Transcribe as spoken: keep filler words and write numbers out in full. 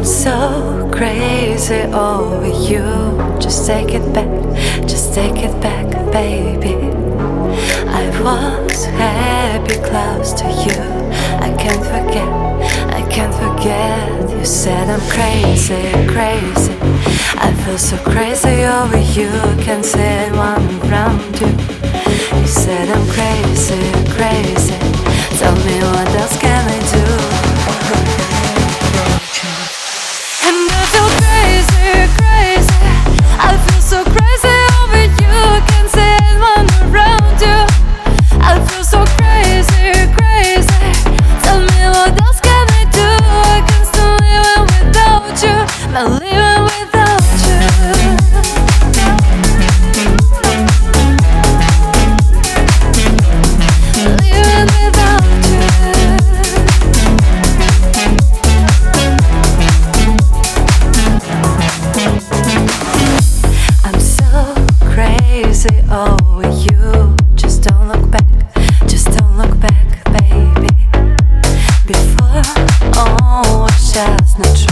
So crazy over you. Just take it back, just take it back, baby. I was happy close to you. I can't forget, I can't forget. You said I'm crazy, crazy. I feel so crazy over you. Can't say one around you. You said I'm crazy, crazy. Tell me what else can I do? And I feel crazy, crazy. I feel so crazy over you. Can't say anyone around you. I feel so crazy, crazy. Tell me what else can I do? I can still live without you. Not living without you. Living without you. Crazy over you. Just don't look back, just don't look back, baby. Before, oh, was just not true.